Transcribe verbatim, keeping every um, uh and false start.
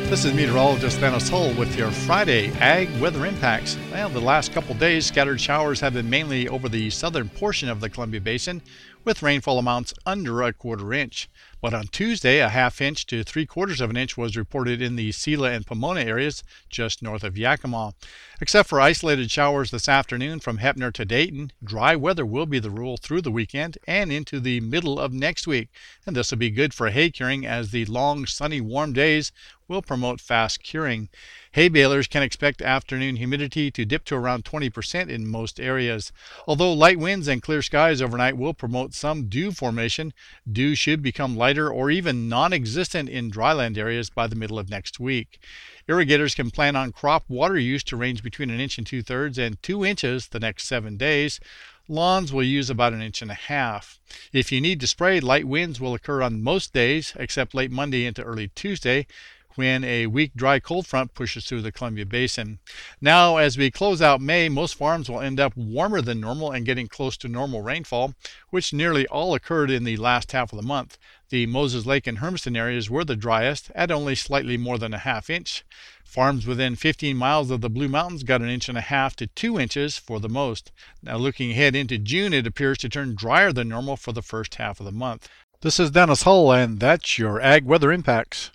This is meteorologist Dennis Hull with your Friday Ag Weather Impacts. Well, the last couple days, scattered showers have been mainly over the southern portion of the Columbia Basin, with rainfall amounts under a quarter inch. But on Tuesday, a half inch to three quarters of an inch was reported in the Sela and Pomona areas just north of Yakima. Except for isolated showers this afternoon from Heppner to Dayton, dry weather will be the rule through the weekend and into the middle of next week. And this will be good for hay curing, as the long, sunny, warm days will promote fast curing. Hay balers can expect afternoon humidity to dip to around twenty percent in most areas. Although light winds and clear skies overnight will promote some dew formation, dew should become lighter or even non-existent in dryland areas by the middle of next week. Irrigators can plan on crop water use to range between an inch and two-thirds and two inches the next seven days. Lawns will use about an inch and a half. If you need to spray, light winds will occur on most days except late Monday into early Tuesday, when a weak dry cold front pushes through the Columbia Basin. Now, as we close out May, most farms will end up warmer than normal and getting close to normal rainfall, which nearly all occurred in the last half of the month. The Moses Lake and Hermiston areas were the driest, at only slightly more than a half inch. Farms within fifteen miles of the Blue Mountains got an inch and a half to two inches for the most. Now, looking ahead into June, it appears to turn drier than normal for the first half of the month. This is Dennis Hull, and that's your Ag Weather Impacts.